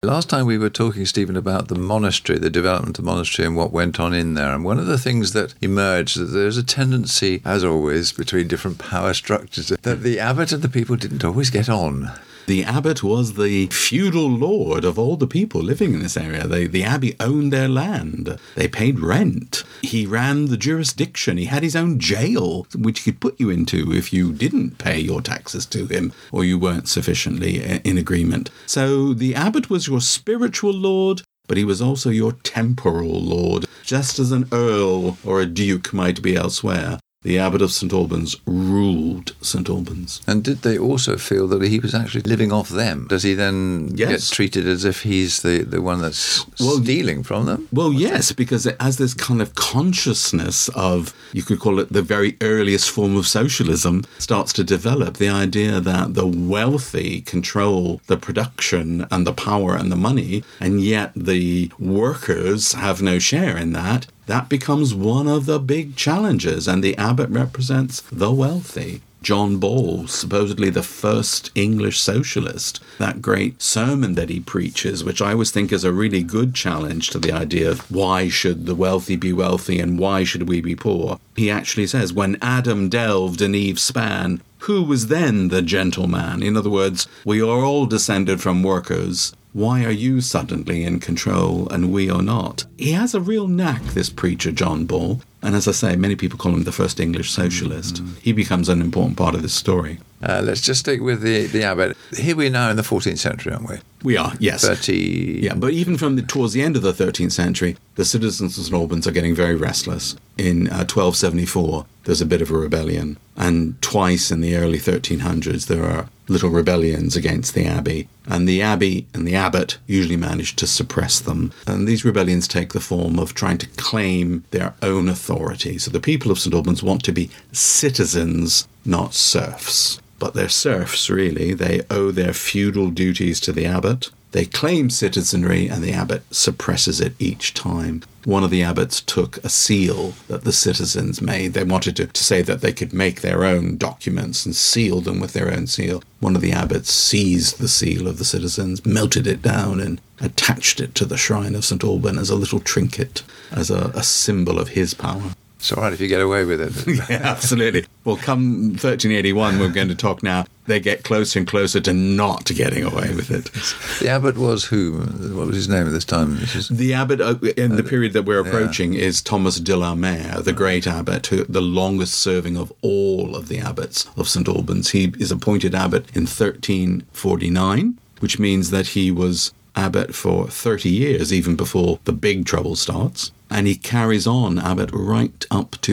Last time we were talking, Stephen, about the monastery, the development of the monastery and what went on in there. And one of the things that emerged, that there's a tendency, as always, between different power structures, that the abbot and the people didn't always get on. The abbot was the feudal lord of all the people living in this area. The abbey owned their land. They paid rent. He ran the jurisdiction. He had his own jail, which he could put you into if you didn't pay your taxes to him or you weren't sufficiently in agreement. So the abbot was your spiritual lord, but he was also your temporal lord, just as an earl or a duke might be elsewhere. The abbot of St Albans ruled St Albans. And did they also feel that he was actually living off them? Does he then get treated as if he's the one that's stealing from them? Well, yes, because it has this kind of consciousness of, you could call it the very earliest form of socialism, starts to develop. The idea that the wealthy control the production and the power and the money, and yet the workers have no share in that. That becomes one of the big challenges, and the abbot represents the wealthy. John Ball, supposedly the first English socialist, that great sermon that he preaches, which I always think is a really good challenge to the idea of why should the wealthy be wealthy and why should we be poor. He actually says, when Adam delved and Eve span, who was then the gentleman? In other words, we are all descended from workers. Why are you suddenly in control and we are not? He has a real knack, this preacher, John Ball. And as I say, many people call him the first English socialist. He becomes an important part of this story. Let's just stick with the abbot. Here we are now in the 14th century, aren't we? We are, yes. Yeah, but even towards the end of the 13th century, the citizens of St Albans are getting very restless. In 1274, there's a bit of a rebellion. And twice in the early 1300s, there are little rebellions against the abbey. And the abbey and the abbot usually manage to suppress them. And these rebellions take the form of trying to claim their own authority. So the people of St Albans want to be citizens, not serfs. But they're serfs, really. They owe their feudal duties to the abbot. They claim citizenry, and the abbot suppresses it each time. One of the abbots took a seal that the citizens made. They wanted to say that they could make their own documents and seal them with their own seal. One of the abbots seized the seal of the citizens, melted it down, and attached it to the shrine of St Alban as a little trinket, as a symbol of his power. It's all right if you get away with it. Yeah, absolutely. Well, come 1381, we're going to talk now, they get closer and closer to not getting away with it. The abbot was who? What was his name at this time? The abbot in the period that we're approaching is Thomas de la Mare, the great abbot, the longest serving of all of the abbots of St Albans. He is appointed abbot in 1349, which means that he was abbot for 30 years, even before the big trouble starts. And he carries on abbot right up to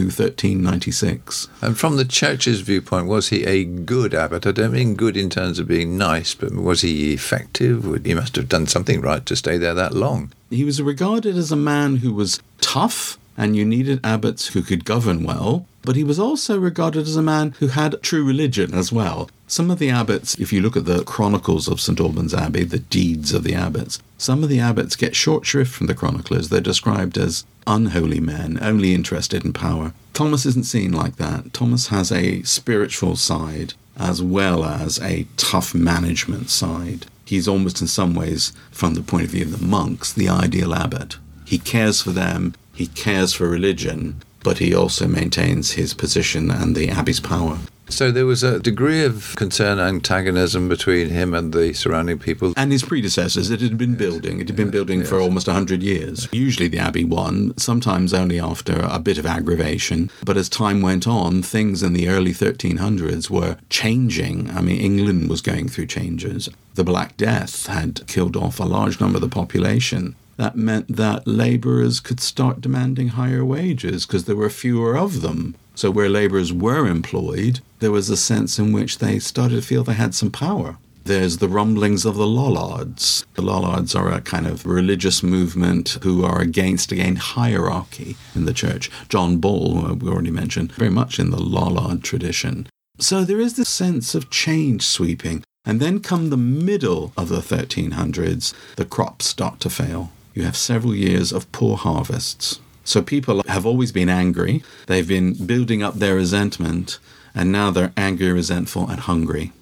1396. And from the church's viewpoint, was he a good abbot? I don't mean good in terms of being nice, but was he effective? He must have done something right to stay there that long. He was regarded as a man who was tough, and you needed abbots who could govern well, but he was also regarded as a man who had true religion as well. Some of the abbots, if you look at the chronicles of St Albans Abbey, the deeds of the abbots, some of the abbots get short shrift from the chroniclers. They're described as unholy men, only interested in power. Thomas isn't seen like that. Thomas has a spiritual side as well as a tough management side. He's almost in some ways, from the point of view of the monks, the ideal abbot. He cares for them, he cares for religion, but he also maintains his position and the abbey's power. So there was a degree of concern, antagonism between him and the surrounding people. And his predecessors. It had been building. It had been building for almost 100 years. Usually the abbey won, sometimes only after a bit of aggravation. But as time went on, things in the early 1300s were changing. I mean, England was going through changes. The Black Death had killed off a large number of the population. That meant that labourers could start demanding higher wages because there were fewer of them. So where labourers were employed, there was a sense in which they started to feel they had some power. There's the rumblings of the Lollards. The Lollards are a kind of religious movement who are against, again, hierarchy in the church. John Ball, who we already mentioned, very much in the Lollard tradition. So there is this sense of change sweeping. And then come the middle of the 1300s, the crops start to fail. You have several years of poor harvests. So people have always been angry. They've been building up their resentment, and now they're angry, resentful, and hungry.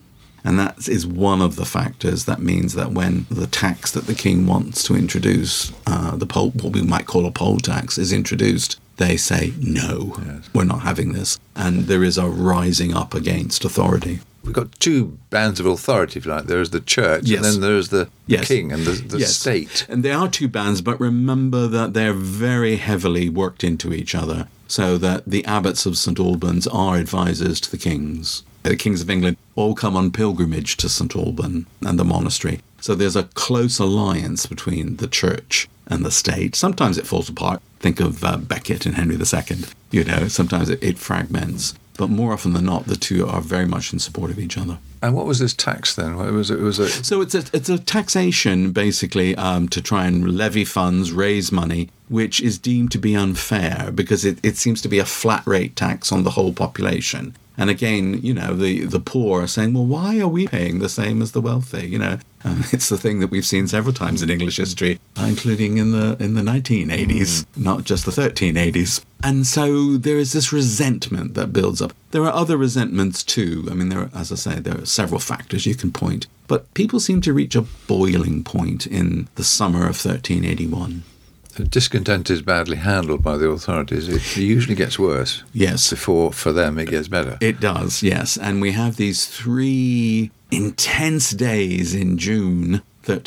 And that is one of the factors that means that when the tax that the king wants to introduce, what we might call a poll tax, is introduced, they say, no, we're not having this. And there is a rising up against authority. We've got two bands of authority, if you like. There's the church, and then there's the king and the state. And there are two bands, but remember that they're very heavily worked into each other, so that the abbots of St Albans are advisors to the kings. The kings of England all come on pilgrimage to St Alban and the monastery. So there's a close alliance between the church and the state. Sometimes it falls apart. Think of Becket and Henry II. Sometimes it fragments. But more often than not, the two are very much in support of each other. And what was this tax then? So it's a taxation, basically, to try and levy funds, raise money, which is deemed to be unfair because it seems to be a flat rate tax on the whole population. And again, the poor are saying, well, why are we paying the same as the wealthy? It's the thing that we've seen several times in English history, including in the 1980s, not just the 1380s. And so there is this resentment that builds up. There are other resentments too. I mean, there are several factors you can point. But people seem to reach a boiling point in the summer of 1381. Discontent is badly handled by the authorities. It usually gets worse. Yes. Before, for them, it gets better. It does, yes. And we have these 3 intense days in June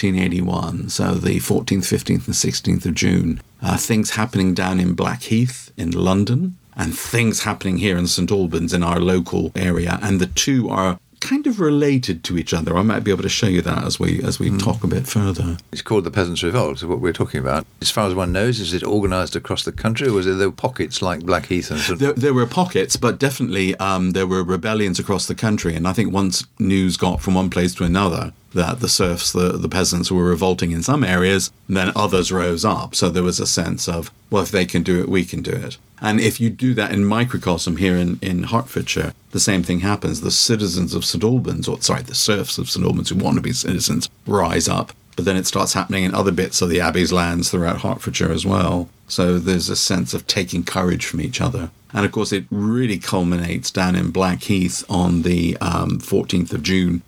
1381. So the 14th, 15th and 16th of June. Things happening down in Blackheath in London and things happening here in St Albans in our local area. And the two are kind of related to each other. I might be able to show you that as we talk a bit further. It's called the Peasants' Revolt, is what we're talking about. As far as one knows, is it organised across the country, or was there pockets like Blackheath? And there were pockets, but definitely there were rebellions across the country. And I think once news got from one place to another that the serfs, the peasants, were revolting in some areas, then others rose up. So there was a sense of, well, if they can do it, we can do it. And if you do that in microcosm here in Hertfordshire, the same thing happens. The citizens of St Albans, the serfs of St Albans who want to be citizens, rise up. But then it starts happening in other bits of the Abbey's lands throughout Hertfordshire as well. So there's a sense of taking courage from each other. And of course, it really culminates down in Blackheath on the 14th of June,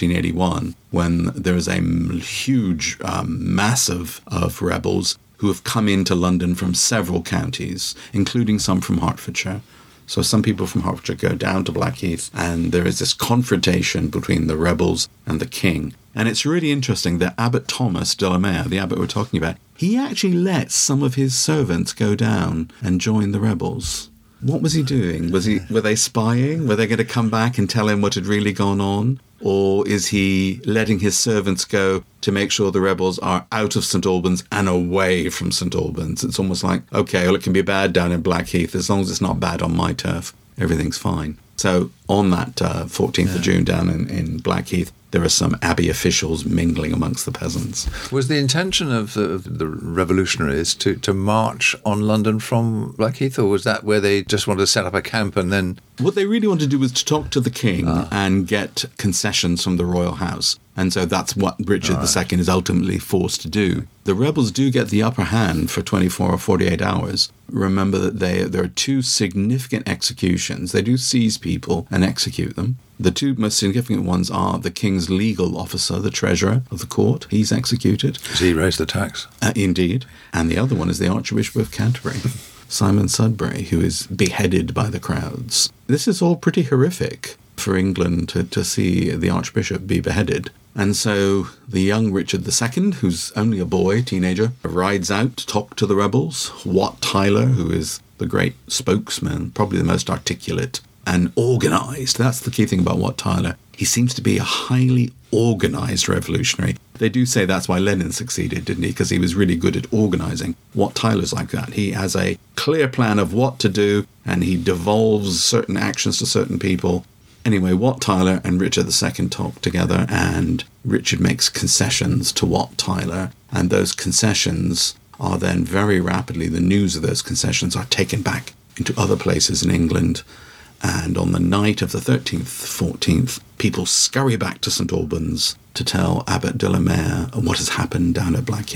1381, when there is a huge massive of rebels who have come into London from several counties, including some from Hertfordshire. So some people from Hertfordshire go down to Blackheath, and there is this confrontation between the rebels and the king. And it's really interesting that Abbot Thomas de la Mare, the abbot we're talking about, he actually lets some of his servants go down and join the rebels. What was he doing? Were they spying? Were they going to come back and tell him what had really gone on? Or is he letting his servants go to make sure the rebels are out of St Albans and away from St Albans? It's almost like, okay, well, it can be bad down in Blackheath. As long as it's not bad on my turf, everything's fine. So on that 14th of June down in Blackheath, there are some abbey officials mingling amongst the peasants. Was the intention of the revolutionaries to march on London from Blackheath, or was that where they just wanted to set up a camp and then... What they really wanted to do was to talk to the king and get concessions from the royal house. And so that's what Richard II is ultimately forced to do. The rebels do get the upper hand for 24 or 48 hours. Remember that there are 2 significant executions. They do seize people and execute them. The 2 most significant ones are the king's legal officer, the treasurer of the court. He's executed. Because he raised the tax. Indeed. And the other one is the Archbishop of Canterbury, Simon Sudbury, who is beheaded by the crowds. This is all pretty horrific for England to see the Archbishop be beheaded. And so the young Richard II, who's only a boy, teenager, rides out to talk to the rebels. Wat Tyler, who is the great spokesman, probably the most articulate and organised. That's the key thing about Wat Tyler. He seems to be a highly organised revolutionary. They do say that's why Lenin succeeded, didn't he? Because he was really good at organising. Wat Tyler's like that. He has a clear plan of what to do, and he devolves certain actions to certain people. Anyway, Wat Tyler and Richard II talk together, and Richard makes concessions to Wat Tyler, and those concessions are then very rapidly, the news of those concessions are taken back into other places in England. And on the night of the 13th, 14th, people scurry back to St Albans to tell Abbot de la Mare what has happened down at Blackheath.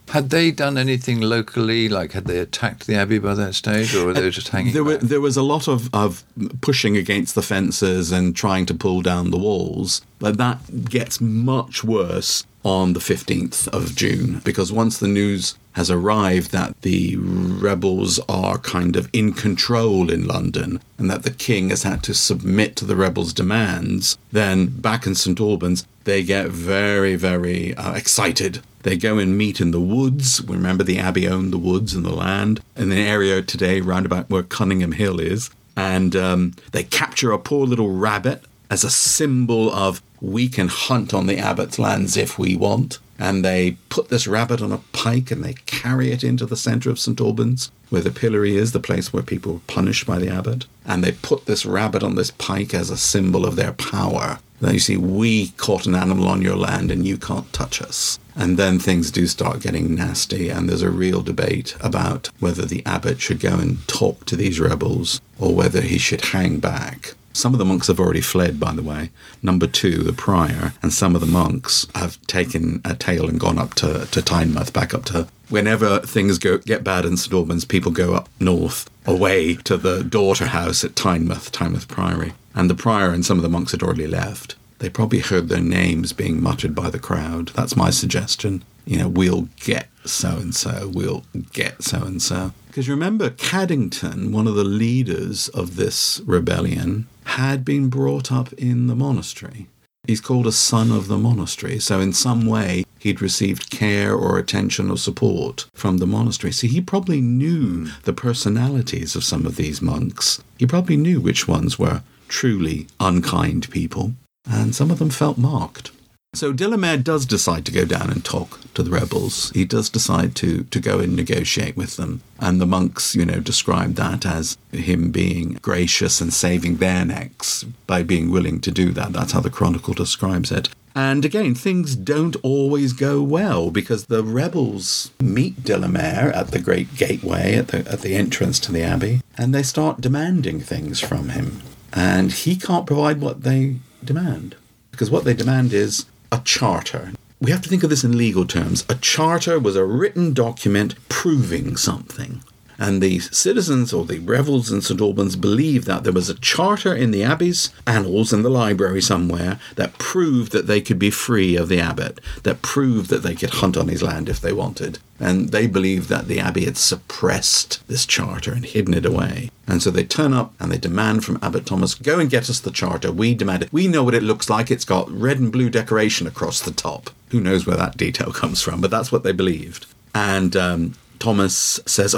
Had they done anything locally? Like, had they attacked the abbey by that stage, or were they just hanging back? There was a lot of pushing against the fences and trying to pull down the walls, but that gets much worse on the 15th of June, because once the news has arrived that the rebels are kind of in control in London and that the king has had to submit to the rebels' demands, then back in St Albans, they get very, very excited. They go and meet in the woods. Remember, the abbey owned the woods and the land in the area today round about where Cunningham Hill is. And they capture a poor little rabbit as a symbol of, we can hunt on the abbot's lands if we want. And they put this rabbit on a pike and they carry it into the centre of St Albans, where the pillory is, the place where people were punished by the abbot. And they put this rabbit on this pike as a symbol of their power. Now, you see, we caught an animal on your land and you can't touch us. And then things do start getting nasty, and there's a real debate about whether the abbot should go and talk to these rebels or whether he should hang back. Some of the monks have already fled, by the way. Number 2, the prior, and some of the monks have taken a tail and gone up to Tynemouth, back up to... Whenever things get bad in St Albans, people go up north, away to the daughter house at Tynemouth Priory. And the prior and some of the monks had already left. They probably heard their names being muttered by the crowd. That's my suggestion. You know, we'll get so-and-so, we'll get so-and-so. Because remember, Caddington, one of the leaders of this rebellion, had been brought up in the monastery. He's called a son of the monastery. So in some way, he'd received care or attention or support from the monastery. So he probably knew the personalities of some of these monks. He probably knew which ones were truly unkind people, and some of them felt marked. So de la Mare does decide to go down and talk to the rebels. He does decide to go and negotiate with them. And the monks, describe that as him being gracious and saving their necks by being willing to do that. That's how the Chronicle describes it. And again, things don't always go well, because the rebels meet de la Mare at the Great Gateway, at the entrance to the abbey, and they start demanding things from him. And he can't provide what they demand, because what they demand is a charter. We have to think of this in legal terms. A charter was a written document proving something. And the citizens, or the rebels in St Albans, believed that there was a charter in the abbey's annals in the library somewhere that proved that they could be free of the abbot, that proved that they could hunt on his land if they wanted. And they believed that the abbey had suppressed this charter and hidden it away. And so they turn up and they demand from Abbot Thomas, go and get us the charter. We demand it. We know what it looks like. It's got red and blue decoration across the top. Who knows where that detail comes from, but that's what they believed. And Thomas says,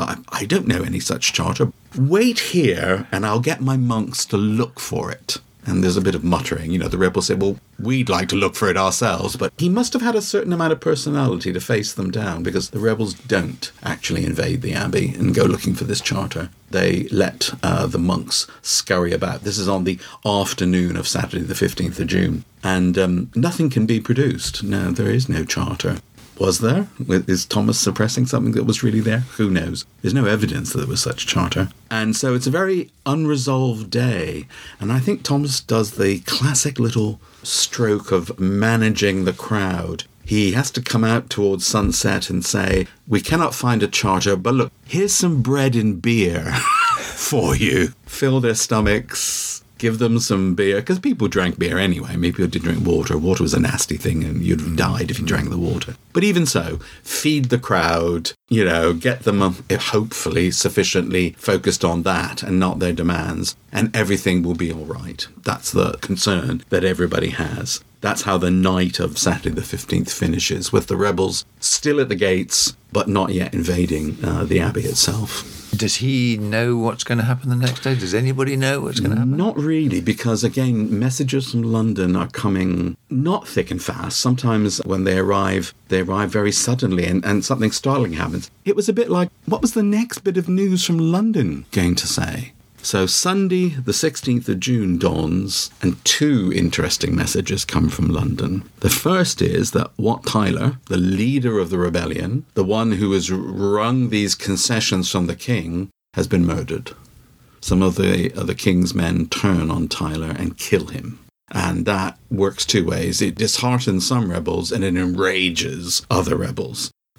I don't know any such charter. Wait here and I'll get my monks to look for it. And there's a bit of muttering. The rebels say, well, we'd like to look for it ourselves. But he must have had a certain amount of personality to face them down, because the rebels don't actually invade the abbey and go looking for this charter. They let the monks scurry about. This is on the afternoon of Saturday, the 15th of June. And nothing can be produced. No, there is no charter. Was there? Is Thomas suppressing something that was really there? Who knows? There's no evidence that there was such charter. And so it's a very unresolved day. And I think Thomas does the classic little stroke of managing the crowd. He has to come out towards sunset and say, we cannot find a charter, but look, here's some bread and beer for you. Fill their stomachs. Give them some beer, because people drank beer anyway. Maybe people did drink water. Water was a nasty thing, and you'd have died if you drank the water. But even so, feed the crowd, get them hopefully sufficiently focused on that and not their demands, and everything will be all right. That's the concern that everybody has. That's how the night of Saturday the 15th finishes, with the rebels still at the gates, but not yet invading the abbey itself. Does he know what's going to happen the next day? Does anybody know what's going to happen? Not really, because, again, messages from London are coming not thick and fast. Sometimes when they arrive very suddenly, and something startling happens. It was a bit like, what was the next bit of news from London going to say? So Sunday, the 16th of June dawns, and 2 interesting messages come from London. The first is that Wat Tyler, the leader of the rebellion, the one who has wrung these concessions from the king, has been murdered. Some of the king's men turn on Tyler and kill him. And that works 2 ways. It disheartens some rebels and it enrages other rebels.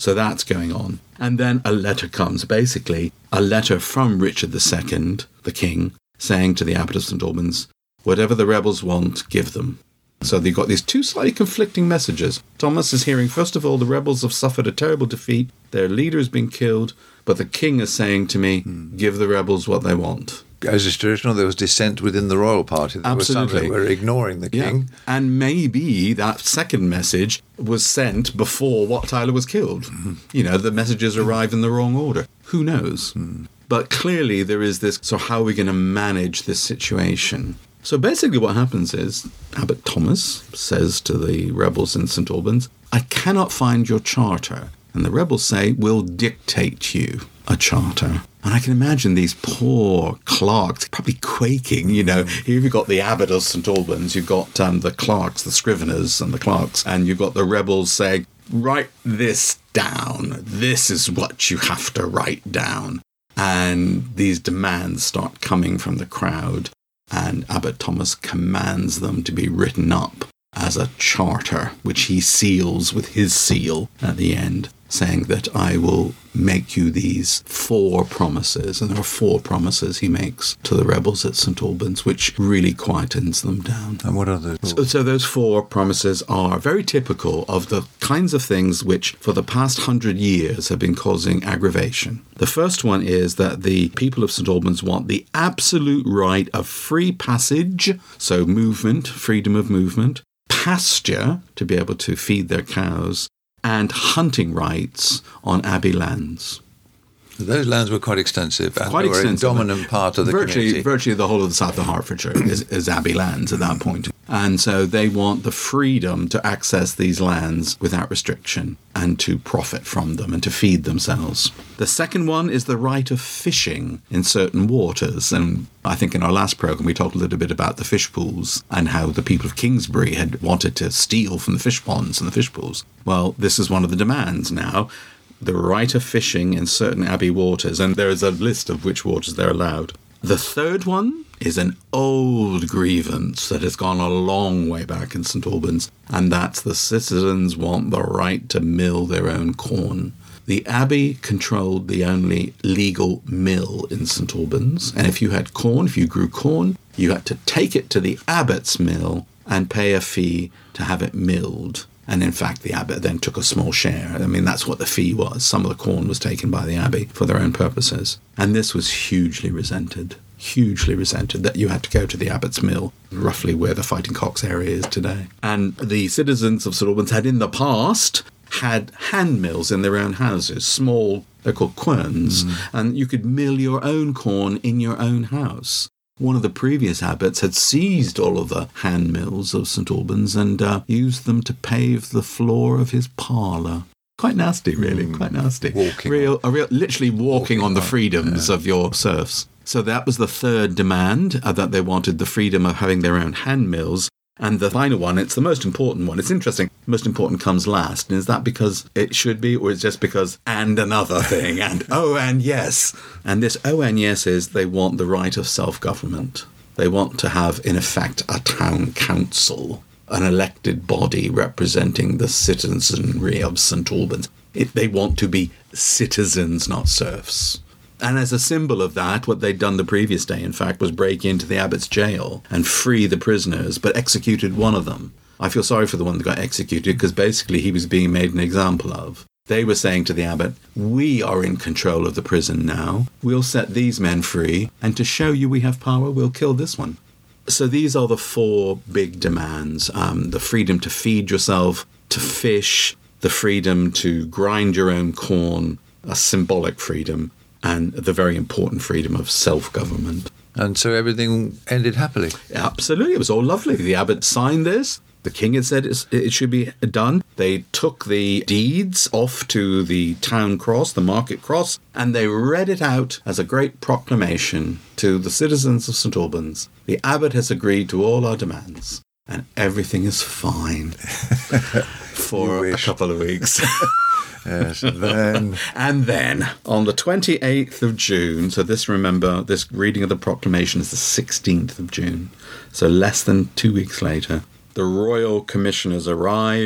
So that's going on. And then a letter comes, basically a letter from Richard II, the king, saying to the Abbot of St Albans, whatever the rebels want, give them. So they've got these two slightly conflicting messages. Thomas is hearing, first of all, the rebels have suffered a terrible defeat. Their leader has been killed. But the king is saying to me, give the rebels what they want. As is traditional, there was dissent within the royal party. There was some that were ignoring the king. Yeah. And maybe that second message was sent before Wat Tyler was killed. The messages arrived in the wrong order. Who knows? But clearly there is this, so how are we going to manage this situation? So basically what happens is Abbot Thomas says to the rebels in St Albans, I cannot find your charter. And the rebels say, we'll dictate you a charter. And I can imagine these poor clerks probably quaking, Here you've got the Abbot of St Albans, you've got the clerks, the scriveners and the clerks, and you've got the rebels saying, write this down. This is what you have to write down. And these demands start coming from the crowd. And Abbot Thomas commands them to be written up as a charter, which he seals with his seal at the end, saying that I will make you these 4 promises. And there are 4 promises he makes to the rebels at St Albans, which really quietens them down. And what are those? So those 4 promises are very typical of the kinds of things which for the past 100 years have been causing aggravation. The first one is that the people of St Albans want the absolute right of free passage, so movement, freedom of movement, pasture, to be able to feed their cows, and hunting rights on abbey lands. Those lands were quite extensive, and quite they were extensive. a dominant part of the community. Virtually the whole of the south of Hertfordshire is abbey lands at that point. And so they want the freedom to access these lands without restriction and to profit from them and to feed themselves. The second one is the right of fishing in certain waters. And I think in our last programme we talked a little bit about the fish pools and how the people of Kingsbury had wanted to steal from the fish ponds and the fish pools. Well, this is one of the demands now. The right of fishing in certain abbey waters, and there is a list of which waters they're allowed. The third one is an old grievance that has gone a long way back in St Albans, and that's the citizens want the right to mill their own corn. The abbey controlled the only legal mill in St Albans, and if you had corn, if you grew corn, you had to take it to the abbot's mill and pay a fee to have it milled. And in fact, the abbot then took a small share. I mean, that's what the fee was. Some of the corn was taken by the abbey for their own purposes. And this was hugely resented, that you had to go to the abbot's mill, roughly where the Fighting Cocks area is today. And the citizens of St Albans had in the past had hand mills in their own houses, small, they're called querns, and you could mill your own corn in your own house. One of the previous abbots had seized all of the hand mills of St Albans and used them to pave the floor of his parlour. Quite nasty, really, quite nasty. Literally walking on the freedoms of your serfs. So that was the third demand, that they wanted the freedom of having their own hand mills. And the final one, it's the most important one. It's interesting. The most important comes last. And is that because it should be, or is it just because and another thing? And oh, and yes. And this oh, and yes is they want the right of self-government. They want to have, in effect, a town council, an elected body representing the citizenry of St Albans. They want to be citizens, not serfs. And as a symbol of that, what they'd done the previous day, in fact, was break into the abbot's jail and free the prisoners, but executed one of them. I feel sorry for the one that got executed because basically he was being made an example of. They were saying to the abbot, we are in control of the prison now. We'll set these men free, and to show you we have power, we'll kill this one. So these are the 4 big demands. The freedom to feed yourself, to fish, the freedom to grind your own corn, a symbolic freedom, and the very important freedom of self-government. And so everything ended happily. Absolutely. It was all lovely. The abbot signed this. The king had said it should be done. They took the deeds off to the town cross, the market cross, and they read it out as a great proclamation to the citizens of St Albans. The abbot has agreed to all our demands, and everything is fine for a couple of weeks. Yes, and then on the 28th of June, so this reading of the proclamation is the 16th of June, so less than 2 weeks later, the royal commissioners arrive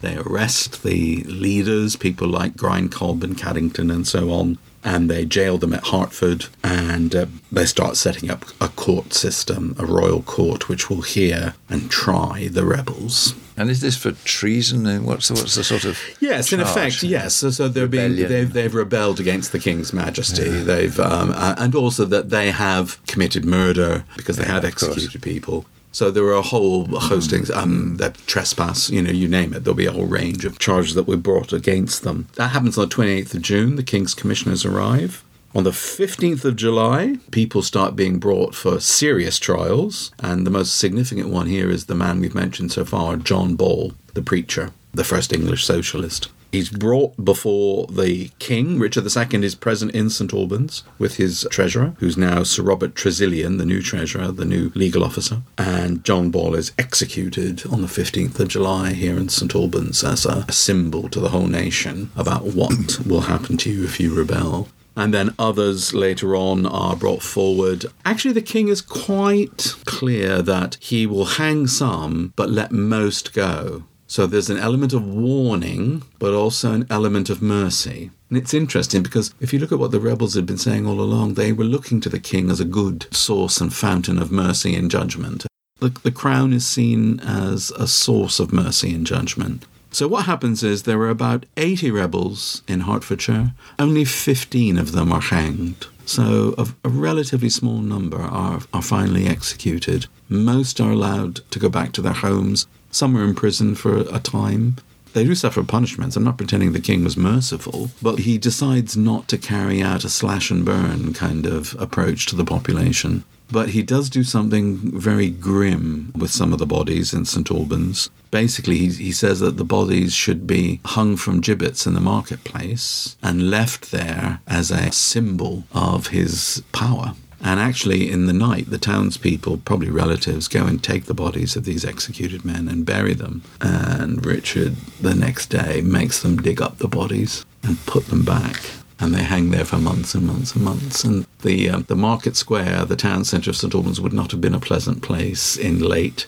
They arrest the leaders, people like Grindcob and Caddington and so on, and they jail them at Hertford, and they start setting up a court system, a royal court, which will hear and try the rebels. And is this for treason? And what's the sort of Yes, charge? in effect, yes. So they've rebelled against the King's Majesty. Yeah. They've and also that they have committed murder because they had executed people. So there were a whole host of things, that trespass, you name it. There'll be a whole range of charges that were brought against them. That happens on the 28th of June. The King's Commissioners arrive. On the 15th of July, people start being brought for serious trials. And the most significant one here is the man we've mentioned so far, John Ball, the preacher, the first English socialist. He's brought before the king. Richard II is present in St Albans with his treasurer, who's now Sir Robert Tressilian, the new treasurer, the new legal officer. And John Ball is executed on the 15th of July here in St Albans as a symbol to the whole nation about what will happen to you if you rebel. And then others later on are brought forward. Actually, the king is quite clear that he will hang some, but let most go. So there's an element of warning, but also an element of mercy. And it's interesting because if you look at what the rebels had been saying all along, they were looking to the king as a good source and fountain of mercy and judgment. The crown is seen as a source of mercy and judgment. So what happens is there are about 80 rebels in Hertfordshire. Only 15 of them are hanged. So a relatively small number are finally executed. Most are allowed to go back to their homes. Some are in prison for a time. They do suffer punishments. I'm not pretending the king was merciful, but he decides not to carry out a slash and burn kind of approach to the population. But he does do something very grim with some of the bodies in St Albans. Basically, he says that the bodies should be hung from gibbets in the marketplace and left there as a symbol of his power. And actually, in the night, the townspeople, probably relatives, go and take the bodies of these executed men and bury them. And Richard, the next day, makes them dig up the bodies and put them back. And they hang there for months and months and months. And the market square, the town centre of St Albans, would not have been a pleasant place in late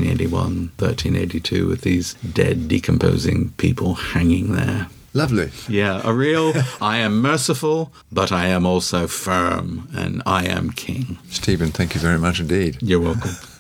1381, 1382, with these dead, decomposing people hanging there. Lovely. Yeah, a real, I am merciful, but I am also firm, and I am king. Stephen, thank you very much indeed. You're welcome.